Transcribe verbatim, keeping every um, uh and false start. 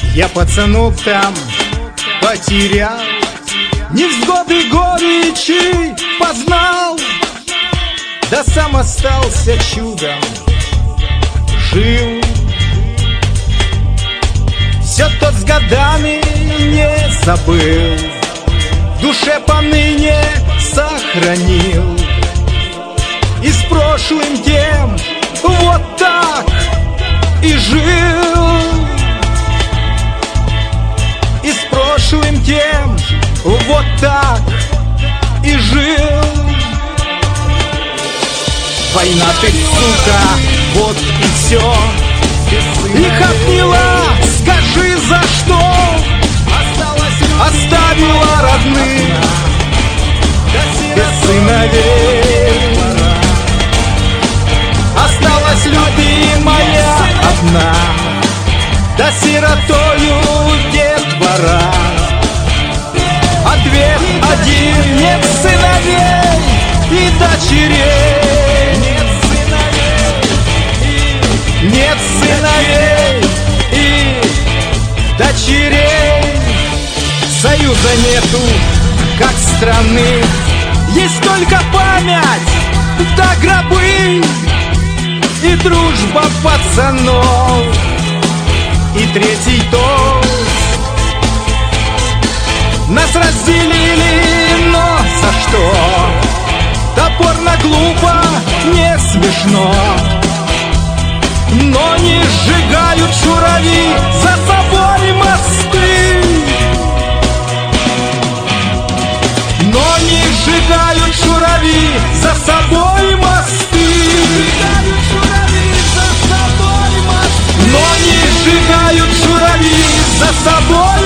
Я пацанов там потерял, невзгоды горечи познал, да сам остался чудом жив. Все тот с годами не забыл, в душе поныне сохранил. И с прошлым тем вот так и жил. И с прошлым тем вот так и жил. Война ты, сука, вот и все. Их отняла, скажи за что. Оставила родных без сыновей. Осталась любимая одна, да сиротою детвора. Ответ один: нет сыновей и дочерей. Нет сыновей и дочерей. Союза нету, как страны, есть только память да гробы. И дружба пацанов, и третий тост. Нас разделили, но за что? Топорно, глупо, не смешно. Но не сжигают шурави за собой мосты. Но не сжигают шурави за собой мосты. Но не сжигают шурави за собой.